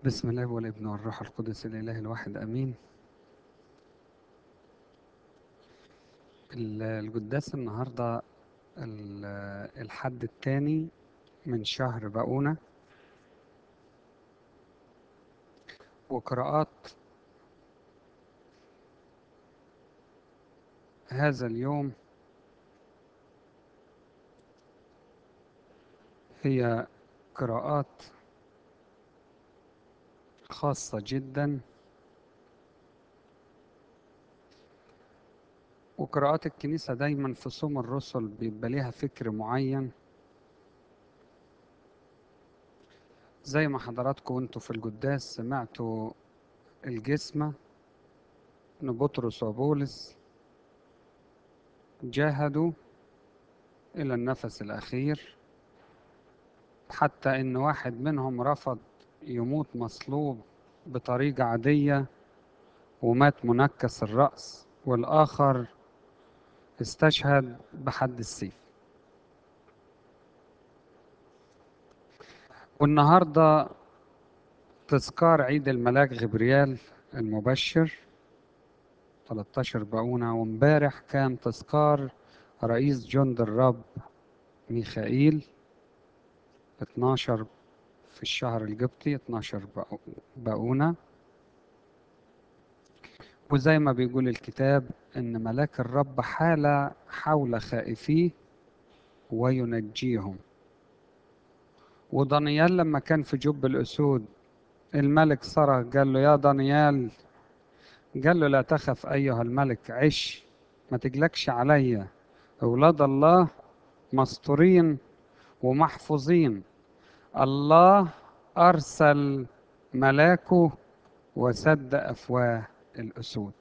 بسم الله والابن والروح القدس الإله الواحد آمين. القداس النهاردة الحد الثاني من شهر بقونة، وقراءات هذا اليوم هي قراءات خاصة جدا، وقراءات الكنيسة دايما في صوم الرسل بيبقى ليها فكر معين، زي ما حضراتكم وانتوا في القداس سمعتوا الجسمة ان بطرس وبولس جاهدوا إلى النفس الأخير، حتى إن واحد منهم رفض يموت مصلوب بطريقة عادية ومات منكس الرأس، والآخر استشهد بحد السيف. والنهاردة تذكار عيد الملاك غبريال المبشر 13 بقونة، وامبارح كان تذكار رئيس جند الرب ميخائيل 12 في الشهر القبطي 12 بقونة. وزي ما بيقول الكتاب إن ملاك الرب حال حول خائفيه وينجيهم. ودانيال لما كان في جب الأسود الملك صرخ قال له يا دانيال، قال له لا تخف أيها الملك، عش ما تقلقش عليا، أولاد الله مستورين ومحفوظين، الله أرسل ملاكه وسد أفواه الأسود.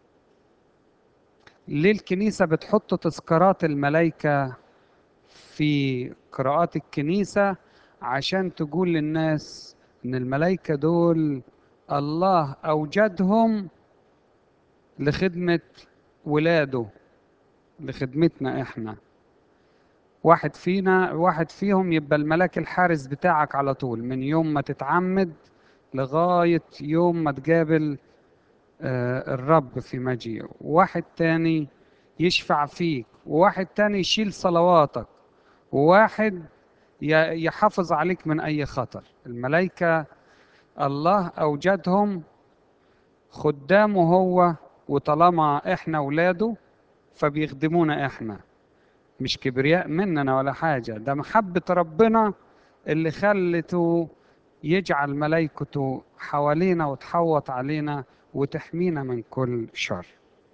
ليه الكنيسة بتحط تذكارات الملائكة في قراءات الكنيسة؟ عشان تقول للناس إن الملائكة دول الله أوجدهم لخدمة ولاده، لخدمتنا إحنا. واحد فيهم يبقى الملاك الحارس بتاعك على طول، من يوم ما تتعمد لغاية يوم ما تقابل الرب في مجيئه. واحد تاني يشفع فيك، وواحد تاني يشيل صلواتك، وواحد يحافظ عليك من أي خطر. الملائكة الله أوجدهم خدامه هو، وطالما إحنا ولاده فبيخدمونا إحنا، مش كبرياء مننا ولا حاجة، ده محبة ربنا اللي خلته يجعل ملائكته حوالينا وتحوط علينا وتحمينا من كل شر.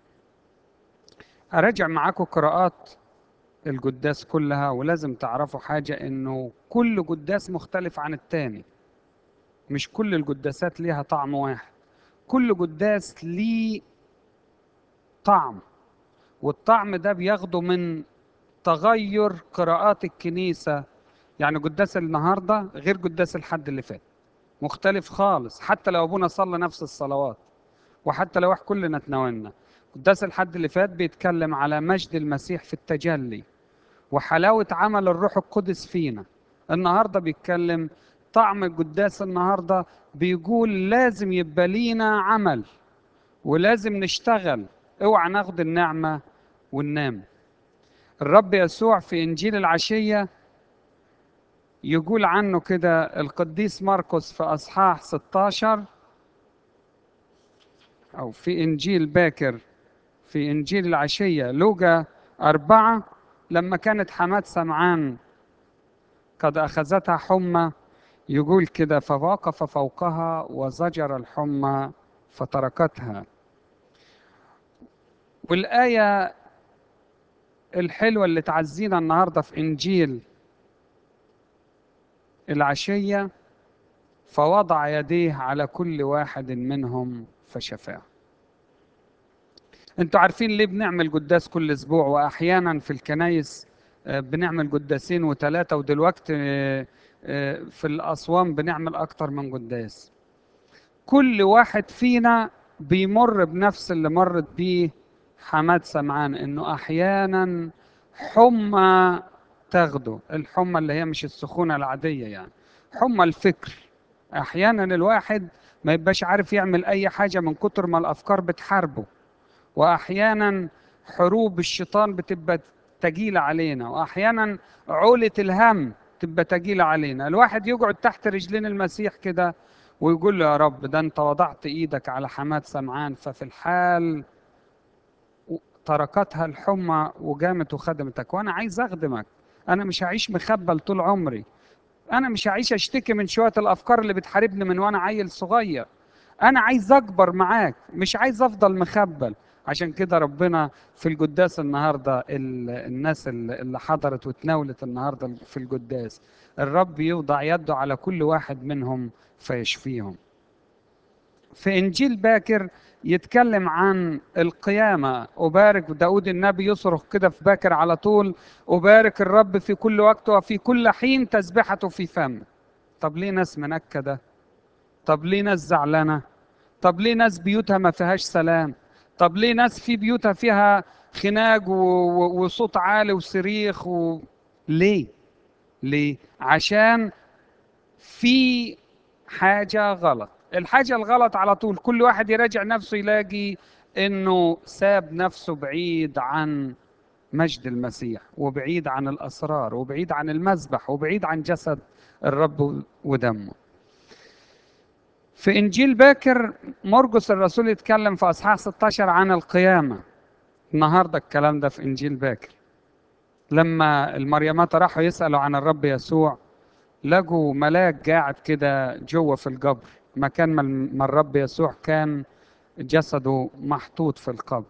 أراجع معاكم قراءات القداس كلها، ولازم تعرفوا حاجة، إنه كل قداس مختلف عن التاني، مش كل القداسات ليها طعم واحد، كل قداس ليه طعم، والطعم ده بياخده من تغير قراءات الكنيسة. يعني قداس النهاردة غير قداس الحد اللي فات، مختلف خالص، حتى لو أبونا صلى نفس الصلوات، وحتى لو كلنا تناولنا. قداس الحد اللي فات بيتكلم على مجد المسيح في التجلي وحلاوة عمل الروح القدس فينا. النهاردة بيتكلم طعم القداس، النهاردة بيقول لازم يبقى لينا عمل ولازم نشتغل، اوعى ناخد النعمة وننام. الرب يسوع في إنجيل العشية يقول عنه كده القديس مرقس في أصحاح 16، أو في إنجيل باكر في إنجيل العشية لوقا 4، لما كانت حماة سمعان قد أخذتها حمى، يقول كده فوقف فوقها وزجر الحمى فتركتها. والآية الحلوة اللي تعزينا النهاردة في إنجيل العشية فوضع يديه على كل واحد منهم فشفاه. انتوا عارفين ليه بنعمل قداس كل اسبوع؟ واحيانا في الكنايس بنعمل قداسين وثلاثة، ودلوقتي في الأصوام بنعمل أكتر من قداس. كل واحد فينا بيمر بنفس اللي مرت بيه حماد سمعان، انه احيانا حمى تاخده، الحمى اللي هي مش السخونة العادية، يعني حمى الفكر، احيانا الواحد ما يبقاش عارف يعمل اي حاجة من كتر ما الافكار بتحاربه، واحيانا حروب الشيطان بتبقى تقيلة علينا، واحيانا عولة الهم تبقى تقيلة علينا. الواحد يقعد تحت رجلين المسيح كده ويقول له يا رب، ده انت وضعت ايدك على حماة سمعان، ففي الحال تركتها الحمى وقامت وخدمتك، وانا عايز اخدمك. انا مش هعيش مخبل طول عمري، انا مش هعيش اشتكي من شوية الافكار اللي بتحاربني من وانا عيل صغير. انا عايز اكبر معاك، مش عايز افضل مخبل. عشان كده ربنا في القداس النهارده، الناس اللي حضرت وتناولت النهارده في القداس، الرب يوضع يده على كل واحد منهم فيشفيهم. في انجيل باكر يتكلم عن القيامة. أبارك داود النبي يصرخ كده في باكر على طول: أبارك الرب في كل وقت وفي كل حين تسبحته في فمه. طب ليه ناس منكدة؟ طب ليه ناس زعلانة؟ طب ليه ناس بيوتها ما فيهاش سلام؟ طب ليه ناس في بيوتها فيها خناق وصوت عالي وصريخ ليه؟ ليه؟ عشان في حاجة غلط. الحاجة الغلط على طول كل واحد يراجع نفسه يلاقي انه ساب نفسه بعيد عن مجد المسيح، وبعيد عن الأسرار، وبعيد عن المذبح، وبعيد عن جسد الرب ودمه. في إنجيل باكر مرقس الرسول يتكلم في أصحاح 16 عن القيامة. النهاردة الكلام ده في إنجيل باكر. لما المريمات راحوا يسألوا عن الرب يسوع، لقوا ملاك قاعد كده جوه في القبر، مكان ما الرب يسوع كان جسده محطوط في القبر.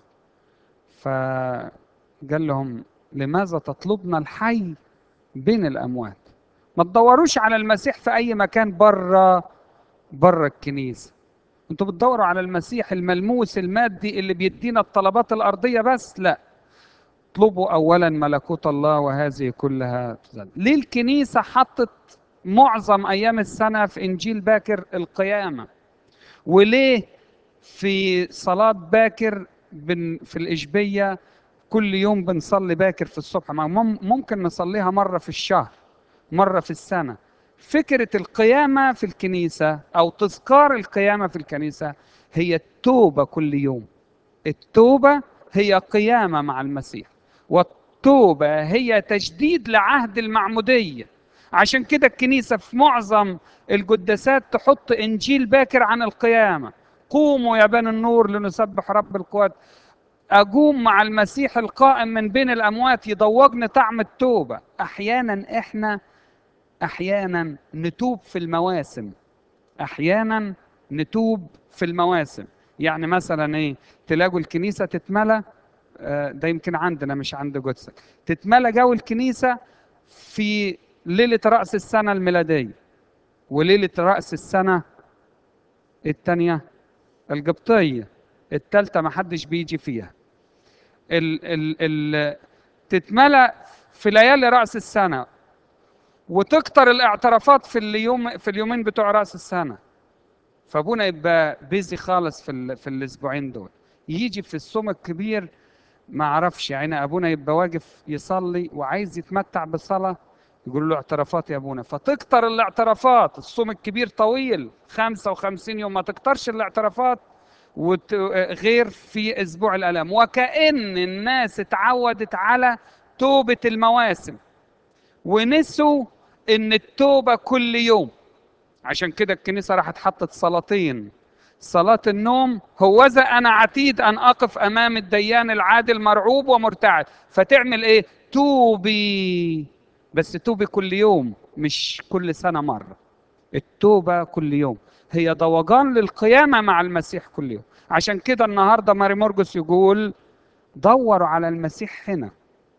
فقال لهم: لماذا تطلبنا الحي بين الأموات؟ ما تدوروش على المسيح في أي مكان بره الكنيسة. انتوا بتدوروا على المسيح الملموس المادي اللي بيدينا الطلبات الأرضية بس؟ لا، اطلبوا أولا ملكوت الله وهذه كلها تزاد. ليه الكنيسة حطت معظم أيام السنة في إنجيل باكر القيامة؟ وليه في صلاة باكر في الإشبية كل يوم بنصلي باكر في الصبح؟ ممكن نصليها مرة في الشهر، مرة في السنة. فكرة القيامة في الكنيسة أو تذكار القيامة في الكنيسة هي التوبة كل يوم. التوبة هي قيامة مع المسيح، والتوبة هي تجديد لعهد المعمودية. عشان كده الكنيسة في معظم القداسات تحط إنجيل باكر عن القيامة: قوموا يا بني النور لنسبح رب القوات. أقوم مع المسيح القائم من بين الأموات يضوجني طعم التوبة. أحيانا نتوب في المواسم، أحيانا نتوب في المواسم. يعني مثلا إيه؟ تلاقوا الكنيسة تتملى، ده يمكن عندنا مش عند جودسك، تتملى جو الكنيسة في ليلة رأس السنة الميلادية، وليلة رأس السنة الثانية القبطية، الثالثة ما حدش بيجي فيها. ال ال ال تتملى في ليالي رأس السنة، وتكتر الاعترافات في اليومين بتوع رأس السنة. فابونا يبقى بيزي خالص في الاسبوعين دول. يجي في الصوم الكبير ما اعرفش يعني، ابونا يبقى واقف يصلي وعايز يتمتع بالصلاه، يقول له اعترافات يا ابونا، فتكتر الاعترافات. الصوم الكبير طويل 55 يوم، ما تكترش الاعترافات غير في اسبوع الالام. وكأن الناس اتعودت على توبه المواسم ونسوا ان التوبه كل يوم. عشان كده الكنيسة راحت حطت صلاتين: صلاة النوم، هوذا أنا عتيد أن أقف أمام الديان العادل مرعوب ومرتعد. فتعمل إيه؟ توبي، بس توبي كل يوم مش كل سنة مرة. التوبة كل يوم هي ضوجان للقيامة مع المسيح كل يوم. عشان كده النهاردة ماري مرقس يقول: دوروا على المسيح هنا،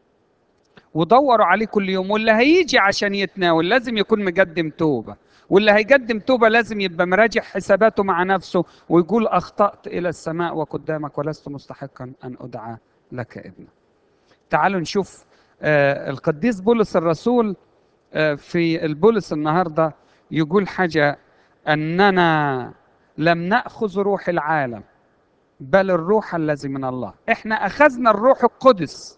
ودوروا عليه كل يوم. واللي هيجي عشان يتناول لازم يكون مقدم توبة، واللي هيقدم توبة لازم يبقى مراجع حساباته مع نفسه ويقول: أخطأت إلى السماء وقدامك ولست مستحقا أن أدعى لك ابنا. تعالوا نشوف القديس بولس الرسول في البولس النهاردة يقول حاجة: أننا لم نأخذ روح العالم بل الروح الذي من الله. احنا أخذنا الروح القدس.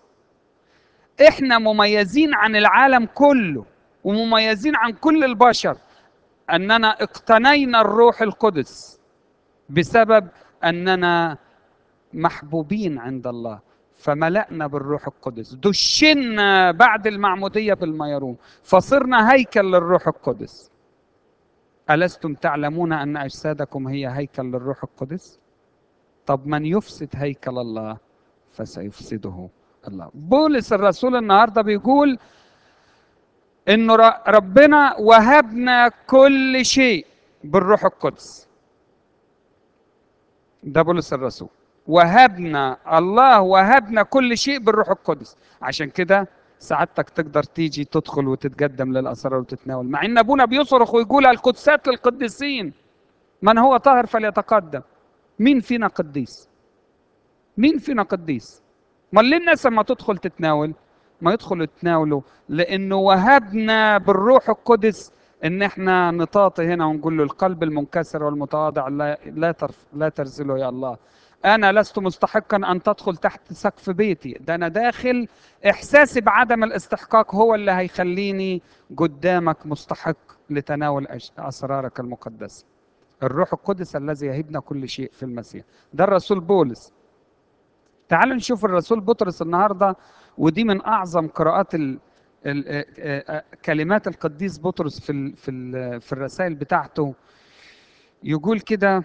احنا مميزين عن العالم كله ومميزين عن كل البشر. أننا اقتنينا الروح القدس بسبب أننا محبوبين عند الله، فملأنا بالروح القدس، دشنا بعد المعمودية بالميرون، فصرنا هيكل للروح القدس. ألستم تعلمون أن أجسادكم هي هيكل للروح القدس؟ طب من يفسد هيكل الله فسيفسده الله. بولس الرسول النهارده بيقول إنه ربنا وهبنا كل شيء بالروح القدس. ده بولس الرسول، الله وهبنا كل شيء بالروح القدس. عشان كده سعادتك تقدر تيجي تدخل وتتقدم للأسرار وتتناول، مع إن أبونا بيصرخ ويقول القدسات للقديسين، من هو طاهر فليتقدم. مين فينا قديس؟ مين فينا قديس؟ ما ليه الناس لما تدخل تتناول ما يدخلوا يتناولوا؟ لأنه وهبنا بالروح القدس ان احنا نطاطي هنا ونقول له القلب المنكسر والمتواضع لا ترزله يا الله. انا لست مستحقا ان تدخل تحت سقف بيتي، ده انا داخل احساسي بعدم الاستحقاق هو اللي هيخليني قدامك مستحق لتناول اسرارك المقدسه. الروح القدس الذي يهبنا كل شيء في المسيح. ده الرسول بولس. تعالوا نشوف الرسول بطرس النهارده، ودي من اعظم قراءات كلمات القديس بطرس في الرسائل بتاعته. يقول كده: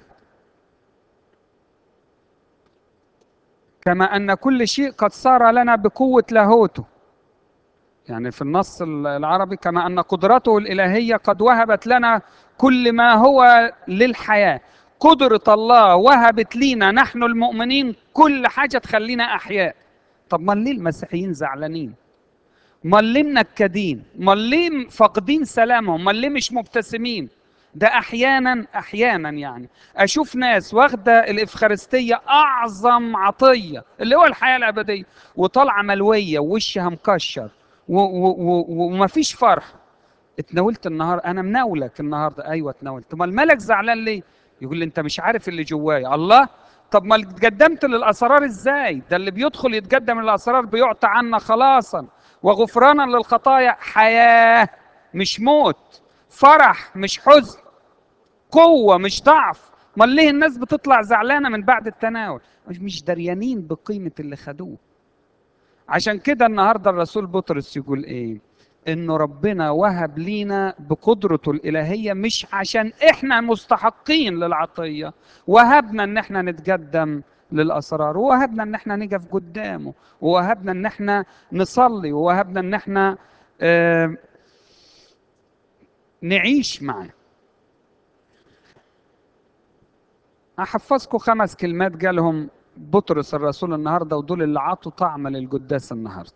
كما ان كل شيء قد صار لنا بقوة لاهوته. يعني في النص العربي: كما ان قدرته الالهية قد وهبت لنا كل ما هو للحياة. قدرة الله وهبت لينا نحن المؤمنين كل حاجة تخلينا احياء. طب ما ليه المسيحيين زعلانين؟ امال ليه منكدين؟ امال ليه فاقدين سلامهم؟ امال ليه مش مبتسمين؟ ده احيانا يعني اشوف ناس واخده الافخارستيه اعظم عطيه اللي هو الحياه الابديه، وطالعه ملويه ووشها مكشر ومفيش فرح. اتناولت النهارده، انا مناولك النهارده، ايوه اتناولت. امال مالك زعلان ليه؟ يقول لي انت مش عارف اللي جوايا. الله، طب ما اتقدمت للاسرار ازاي؟ ده اللي بيدخل يتقدم للاسرار بيعطى عنا خلاصا وغفرانا للخطايا، حياه مش موت، فرح مش حزن، قوه مش ضعف. امال ليه الناس بتطلع زعلانه من بعد التناول؟ مش دريانين بقيمه اللي خدوه. عشان كده النهارده الرسول بطرس يقول ايه؟ انه ربنا وهب لينا بقدرته الالهيه، مش عشان احنا مستحقين للعطيه، وهبنا ان احنا نتقدم للاسرار، ووهبنا ان احنا نقف قدامه، ووهبنا ان احنا نصلي، ووهبنا ان احنا نعيش معاه. هحفظكم 5 كلمات قالهم بطرس الرسول النهارده، ودول اللي عطوا طعم للقداس النهارده.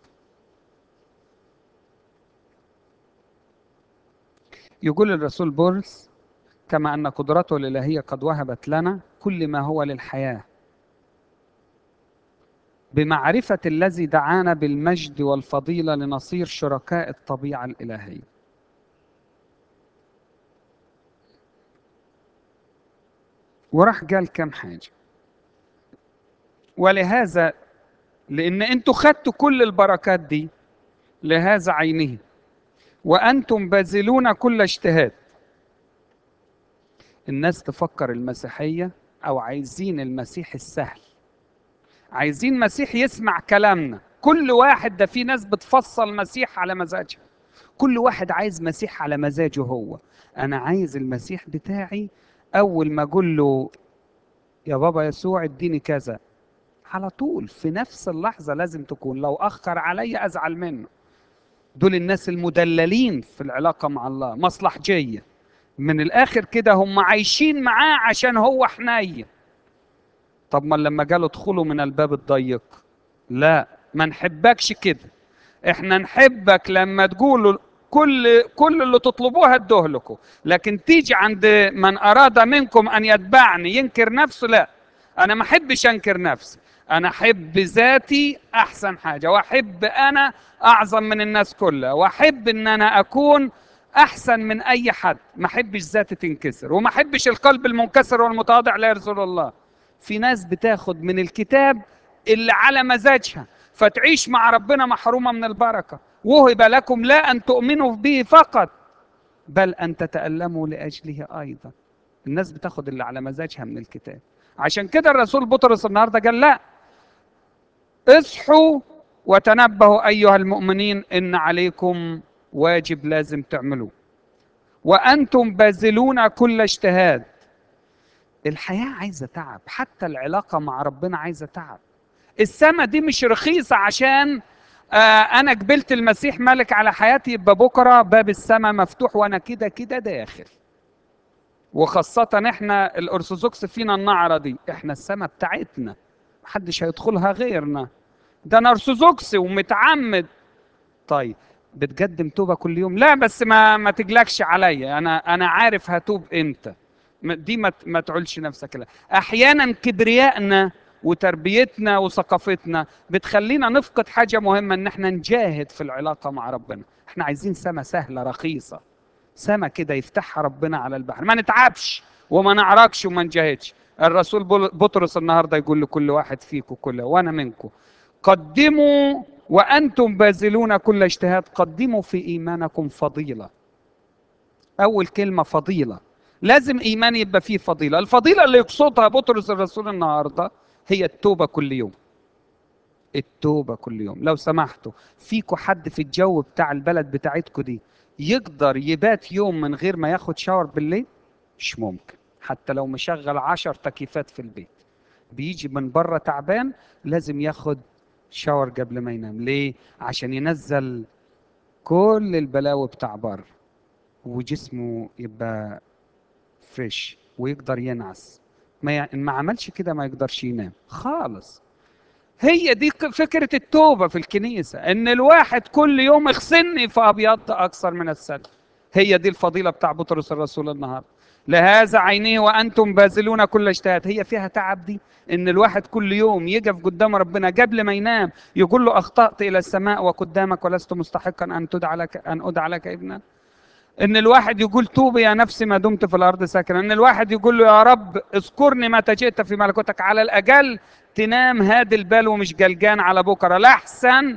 يقول الرسول بولس: كما أن قدرته الإلهية قد وهبت لنا كل ما هو للحياة بمعرفة الذي دعانا بالمجد والفضيلة لنصير شركاء الطبيعة الإلهية. وراح قال كم حاجة. ولهذا، لأن أنتوا خدتوا كل البركات دي، لهذا عينه وأنتم باذلون كل اجتهاد. الناس تفكر المسيحية أو عايزين المسيح السهل، عايزين مسيح يسمع كلامنا. كل واحد، ده في ناس بتفصل مسيح على مزاجها، كل واحد عايز مسيح على مزاجه هو. انا عايز المسيح بتاعي اول ما اقول له يا بابا يسوع اديني كذا، على طول في نفس اللحظة لازم تكون. لو اخر علي ازعل منه. دول الناس المدللين في العلاقة مع الله، مصلحجية من الاخر كده، هم عايشين معاه عشان هو حنين. طب ما لما قالوا ادخلوا من الباب الضيق، لا، ما نحبكش كده. احنا نحبك لما تقولوا كل اللي تطلبوه هدوه لكم، لكن تيجي عند من اراد منكم ان يتبعني ينكر نفسه، لا، انا ما احبش انكر نفسي. انا احب ذاتي احسن حاجه، واحب انا اعظم من الناس كلها، واحب ان انا اكون احسن من اي حد. ما احبش ذاتي تنكسر، وما احبش القلب المنكسر والمتواضع لا يرزق الله. في ناس بتاخد من الكتاب اللي على مزاجها، فتعيش مع ربنا محرومة من البركة. وهب لكم لا أن تؤمنوا به فقط، بل أن تتألموا لأجله أيضا. الناس بتاخد اللي على مزاجها من الكتاب. عشان كده الرسول بطرس النهارده قال لا، اصحوا وتنبهوا أيها المؤمنين، إن عليكم واجب لازم تعملوه، وأنتم باذلون كل اجتهاد. الحياة عايزة تعب، حتى العلاقة مع ربنا عايزة تعب. السما دي مش رخيصة عشان أنا قبلت المسيح ملك على حياتي يبقى بكرة باب السما مفتوح وأنا كده كده داخل. وخاصة احنا الأرثوذكس فينا النعرة دي، احنا السما بتاعتنا محدش هيدخلها غيرنا. ده أنا أرثوذكسي ومتعمد. طيب بتقدم توبة كل يوم؟ لا، بس ما تجلكش عليا، أنا عارف هتوب إمتى. دي ما تعولش نفسك. لا، أحيانا كبريائنا وتربيتنا وثقافتنا بتخلينا نفقد حاجة مهمة، إن احنا نجاهد في العلاقة مع ربنا. احنا عايزين سما سهلة رخيصة، سما كده يفتحها ربنا على البحر، ما نتعبش وما نعرقش وما نجاهدش. الرسول بطرس النهارده يقول لكل واحد فيكم، وانا منكم، قدموا وانتم باذلون كل اجتهاد، قدموا في ايمانكم فضيله. اول كلمه فضيله، لازم ايمان يبقى فيه فضيله. الفضيله اللي يقصدها بطرس الرسول النهارده هي التوبه كل يوم. التوبة كل يوم. لو سمحتوا، فيكوا حد في الجو بتاع البلد بتاعتكوا دي يقدر يبات يوم من غير ما ياخد شاور بالليل؟ مش ممكن. حتى لو مشغل 10 تكييفات في البيت، بيجي من بره تعبان لازم ياخد شاور قبل ما ينام. ليه؟ عشان ينزل كل البلاوي بتاع بره، وجسمه يبقى فريش ويقدر ينعس. إن ما عملش كده ما يقدرش ينام خالص. هي دي فكرة التوبة في الكنيسة، ان الواحد كل يوم اغسلني فابيض اكثر من الثلج. هي دي الفضيلة بتاع بطرس الرسول النهارده. لهذا عينيه وانتم باذلون كل اجتهاد. هي فيها تعب دي، ان الواحد كل يوم يقف قدام ربنا قبل ما ينام يقول له اخطأت الى السماء وقدامك ولست مستحقا ان ادعى لك ابنا. ان الواحد يقول توب يا نفسي ما دمت في الارض ساكنا. ان الواحد يقول له يا رب اذكرني متى جئت في ملكوتك. على الاقل تنام هادي البال ومش جلجان على بكره، لاحسن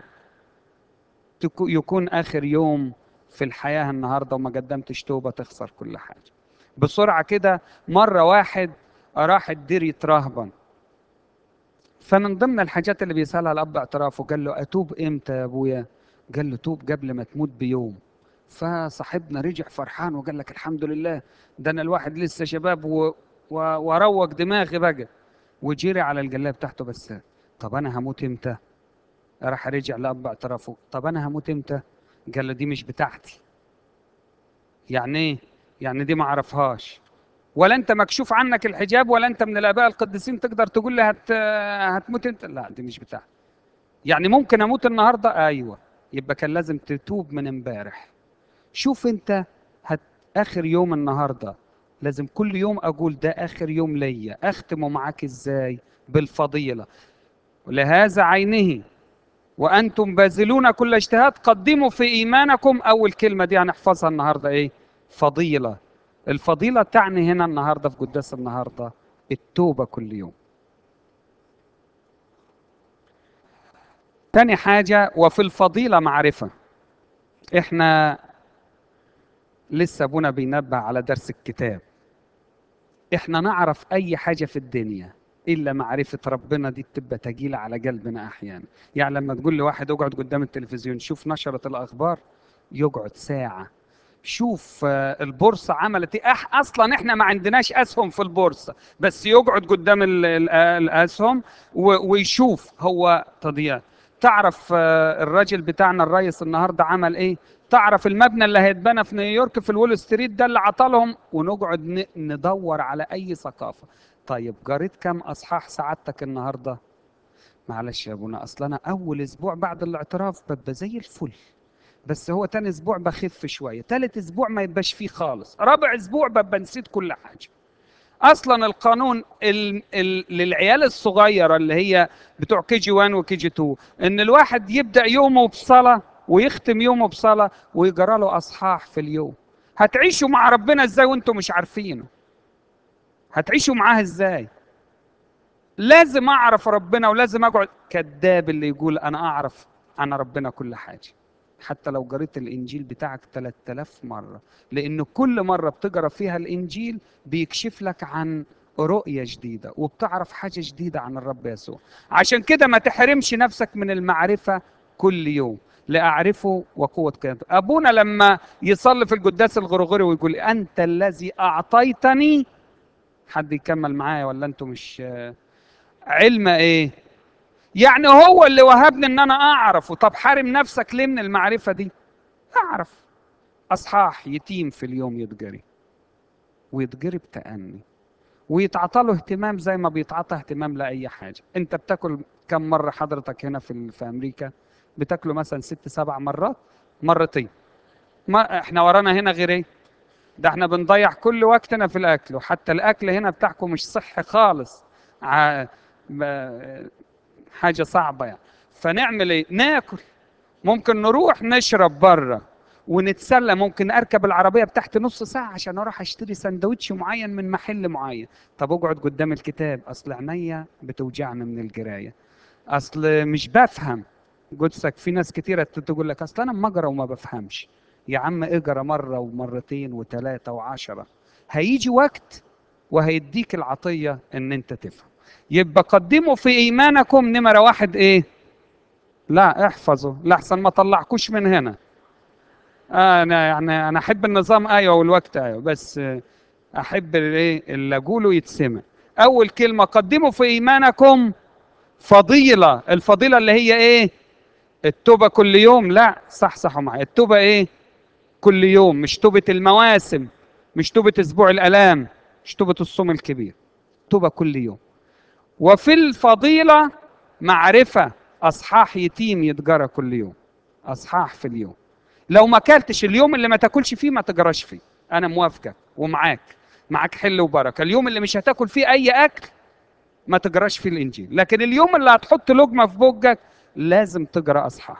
يكون اخر يوم في الحياه النهارده وما قدمتش توبه تخسر كل حاجه. بسرعه كده، مره واحد راح الدير يترهبن، فمن ضمن الحاجات اللي بيسالها الاب اعترافه، قال له اتوب امتى يا ابويا؟ قال له توب قبل ما تموت بيوم. فصاحبنا رجع فرحان وقال لك الحمد لله، ده انا الواحد لسه شباب وروق دماغي بقى، وجري على الجلايه بتاعته. بس طب انا هموت امتى؟ راح رجع لاب اعترافه، طب انا هموت امتى؟ قال له دي مش بتاعتي. يعني ايه؟ يعني دي ما اعرفهاش، ولا انت مكشوف عنك الحجاب، ولا انت من الاباء القديسين تقدر تقول لي هتموت انت. لا، دي مش بتاعتي. يعني ممكن اموت النهارده؟ ايوه، يبقى كان لازم تتوب من امبارح. شوف انت، هت اخر يوم النهارده لازم كل يوم اقول ده اخر يوم ليا، اختمه معاك ازاي؟ بالفضيله. لهذا عينه وانتم باذلون كل اجتهاد، قدموا في ايمانكم. اول كلمه دي هنحفظها النهارده ايه؟ فضيله. الفضيله تعني هنا النهارده في قداس النهارده التوبه كل يوم. تاني حاجه، وفي الفضيله معرفه. احنا لسه ابونا بينبه على درس الكتاب. احنا نعرف اي حاجة في الدنيا الا معرفة ربنا، دي بتبقى تجيلة على قلبنا احيانا. يعني لما تقول لواحد اقعد قدام التلفزيون شوف نشرة الاخبار، يقعد ساعة. شوف البورصة عملت ايه. اصلا احنا ما عندناش اسهم في البورصة، بس يقعد قدام الاسهم ويشوف. هو تضييع. تعرف الراجل بتاعنا الرئيس النهارده عمل ايه؟ تعرف المبنى اللي هيتبنى في نيويورك في الول ستريت ده اللي عطلهم؟ ونقعد ندور على اي ثقافة. طيب قريت كم اصحاح سعادتك النهارده؟ معلش يا ابونا، اصل انا اول اسبوع بعد الاعتراف ببقى زي الفل، بس هو تاني اسبوع بخف شويه، تالت اسبوع ما يبقاش فيه خالص، رابع اسبوع ببقى نسيت كل حاجه. اصلا القانون للعيال الصغيره اللي هي بتوع كي جي 1 وكي جي 2، ان الواحد يبدا يومه بصلاه ويختم يومه بصلاه ويجرى له اصحاح في اليوم. هتعيشوا مع ربنا ازاي وانتم مش عارفينه؟ هتعيشوا معاه ازاي؟ لازم اعرف ربنا ولازم اقعد. كذاب اللي يقول انا اعرف عن ربنا كل حاجه. حتى لو قريت الإنجيل بتاعك 3000 مرة، لأن كل مرة بتقرأ فيها الإنجيل بيكشف لك عن رؤية جديدة، وبتعرف حاجة جديدة عن الرب يسوع. عشان كده ما تحرمش نفسك من المعرفة كل يوم. لأعرفه وقوة قيادته. أبونا لما يصلي في القداس الغرغري ويقول أنت الذي أعطيتني، حد يكمل معايا ولا أنتم مش علم إيه؟ يعني هو اللي وهبني ان انا اعرفه. طب حارم نفسك ليه من المعرفة دي؟ اعرف اصحاح يتيم في اليوم يتجري، ويتجري بتأني، ويتعطى له اهتمام زي ما بيتعطى اهتمام لأي حاجة. انت بتاكل كم مرة حضرتك هنا في امريكا؟ بتاكلوا مثلا 6 7 مرات، مرتين. ما احنا ورانا هنا غير ايه؟ ده احنا بنضيع كل وقتنا في الاكل، وحتى الاكل هنا بتاعكم مش صحي خالص. ع- حاجة صعبة يعني. فنعمل ايه؟ ناكل. ممكن نروح نشرب بره ونتسلى. ممكن اركب العربيه بتاعتي نص ساعه عشان اروح اشتري سندوتش معين من محل معين. طب اقعد قدام الكتاب، اصل عينيا بتوجعني من القرايه، اصل مش بفهم. قدسك في ناس كتيره تقول لك اصل انا اما اقرا وما بفهمش. يا عم اقرا مره ومرتين وثلاثه وعشرة، هيجي وقت وهيديك العطيه ان انت تفهم. يبقى قدموا في ايمانكم نمره واحد ايه؟ لا احفظوا لحسن ما طلعكوش من هنا. انا يعني انا احب النظام ايوه والوقت ايوه، بس احب الايه اللي اقوله يتسمع. اول كلمه قدموا في ايمانكم فضيله. الفضيله اللي هي ايه؟ التوبه كل يوم. لا صحصحوا معايا، التوبه ايه؟ كل يوم، مش توبه المواسم، مش توبه اسبوع الالام، مش توبه الصوم الكبير، توبه كل يوم. وفي الفضيله معرفه، اصحاح يتيم يتجرى كل يوم، اصحاح في اليوم. لو ما اكلتش اليوم اللي ما تاكلش فيه ما تجراش فيه، انا موافقك ومعاك، معاك حل وبركه. اليوم اللي مش هتاكل فيه اي اكل ما تجراش فيه الانجيل، لكن اليوم اللي هتحط لقمه في بوجك لازم تجرا اصحاح.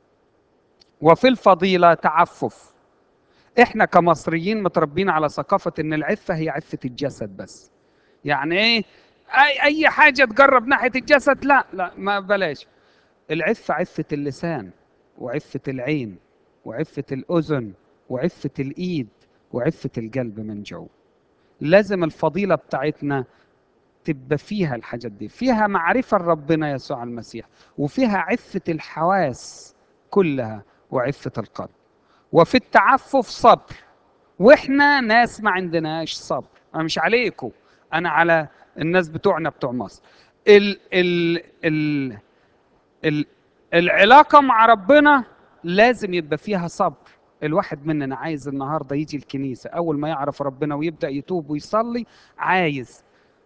وفي الفضيله تعفف. احنا كمصريين متربين على ثقافه ان العفه هي عفه الجسد بس. يعني ايه؟ اي حاجه تجرب ناحيه الجسد، لا لا ما بلاش. العفة عفة اللسان، وعفة العين، وعفة الأذن، وعفة الإيد، وعفة القلب من جوه. لازم الفضيلة بتاعتنا تبقى فيها الحاجات دي، فيها معرفة ربنا يسوع المسيح، وفيها عفة الحواس كلها، وعفة القلب. وفي التعفف صبر. واحنا ناس ما عندناش صبر. انا مش عليكم، انا على الناس بتوعنا بتوع مصر. ال ال ال ال- العلاقة مع ربنا لازم يبقى فيها صبر. الواحد مننا عايز النهاردة يجي الكنيسة أول ما يعرف ربنا ويبدأ يتوب ويصلي، عايز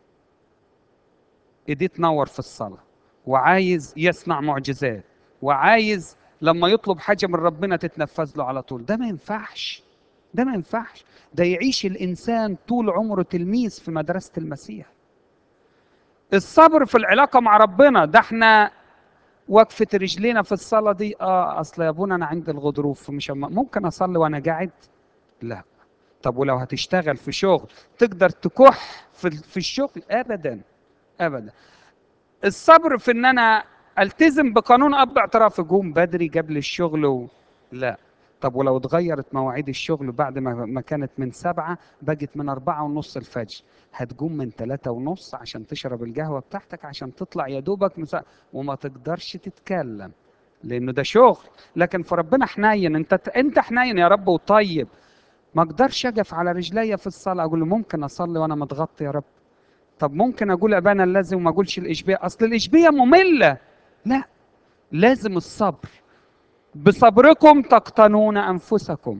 إيديه تنور في الصلاة، وعايز يصنع معجزات، وعايز لما يطلب حاجة من ربنا تتنفذ له على طول. ده ما ينفعش، ده ما ينفعش. ده يعيش الإنسان طول عمره تلميذ في مدرسة المسيح. الصبر في العلاقة مع ربنا ده احنا وقفة رجلينا في الصلاة دي. اصل يا ابونا انا عندي الغضروف مش ممكن اصلي وانا قاعد؟ لا. طب ولو هتشتغل في شغل تقدر تكح في الشغل؟ ابدا ابدا. الصبر في ان انا التزم بقانون اب اعتراف، اقوم بدري قبل الشغل لا. طب ولو اتغيرت مواعيد الشغل، بعد ما كانت من 7 بقت من 4:30 الفجر، هتقوم من 3:30 عشان تشرب القهوة بتاعتك عشان تطلع يا دوبك وما تقدرش تتكلم لأنه ده شغل. لكن في ربنا حنين، أنت حنين يا رب وطيب. ما أقدرش أقف على رجلي في الصلاة أقول له ممكن أصلي وأنا متغطي يا رب؟ طب ممكن اقول ابانا الذي وما اقولش الاشبيه، اصل الاشبيه ممله. لا، لازم الصبر. بصبركم تقتنون انفسكم.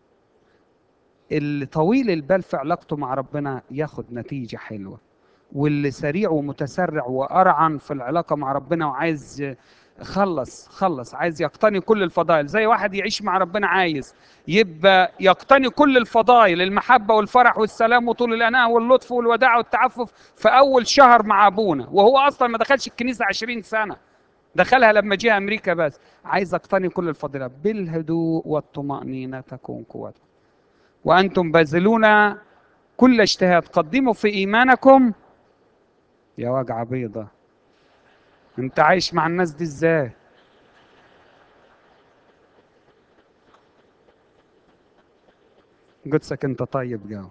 اللي طويل البال في علاقته مع ربنا ياخد نتيجه حلوه، واللي سريع ومتسرع وأرعن في العلاقة مع ربنا وعايز خلص عايز يقتني كل الفضائل. زي واحد يعيش مع ربنا عايز يبقى يقتني كل الفضائل، المحبة والفرح والسلام وطول الأناة واللطف والوداع والتعفف في أول شهر مع أبونا، وهو أصلا ما دخلش الكنيسة 20 سنة، دخلها لما جه أمريكا بس. عايز أقتني كل الفضائل. بالهدوء والطمأنينة تكون قوتكم، وأنتم باذلون كل اجتهاد قدموا في إيمانكم. يا وجع بيضة، انت عايش مع الناس دي ازاي؟ قدسك انت طيب جو.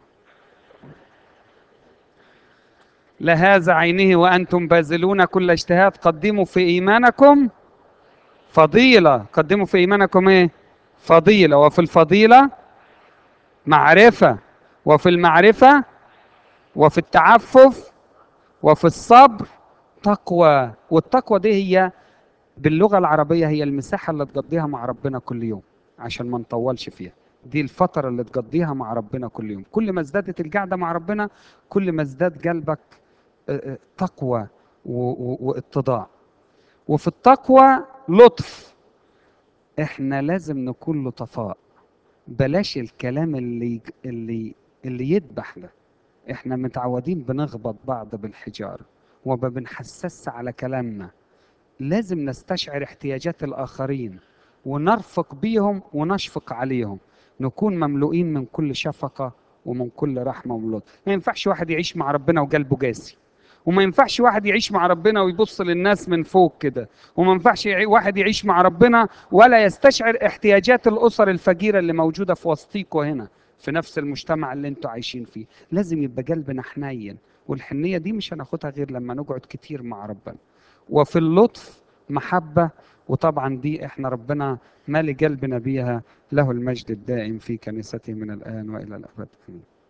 لهذا عينه وأنتم باذلون كل اجتهاد قدموا في إيمانكم فضيلة. قدموا في إيمانكم إيه؟ فضيلة. وفي الفضيلة معرفة. وفي المعرفة وفي التعفف وفي الصبر تقوى. والتقوى دي هي باللغة العربية هي المساحة اللي تقضيها مع ربنا كل يوم، عشان ما نطولش فيها. دي الفترة اللي تقضيها مع ربنا كل يوم. كل ما ازدادت القعدة مع ربنا كل ما ازداد قلبك تقوى واتضاع. وفي التقوى لطف. احنا لازم نكون لطفاء. بلاش الكلام اللي يذبح ده. احنا متعودين بنخبط بعض بالحجارة وما بنحسس على كلامنا. لازم نستشعر احتياجات الآخرين ونرفق بيهم ونشفق عليهم. نكون مملوئين من كل شفقة ومن كل رحمة ولطف. ما ينفعش واحد يعيش مع ربنا وقلبه قاسي، وما ينفعش واحد يعيش مع ربنا ويبص للناس من فوق كده، وما ينفعش واحد يعيش مع ربنا ولا يستشعر احتياجات الأسر الفقيرة اللي موجودة في وسطيكوا هنا في نفس المجتمع اللي انتوا عايشين فيه. لازم يبقى قلبنا حنين، والحنية دي مش هناخدها غير لما نقعد كتير مع ربنا. وفي اللطف محبة. وطبعا دي احنا ربنا مالي قلبنا بيها. له المجد الدائم في كنيسته من الآن وإلى الأبد.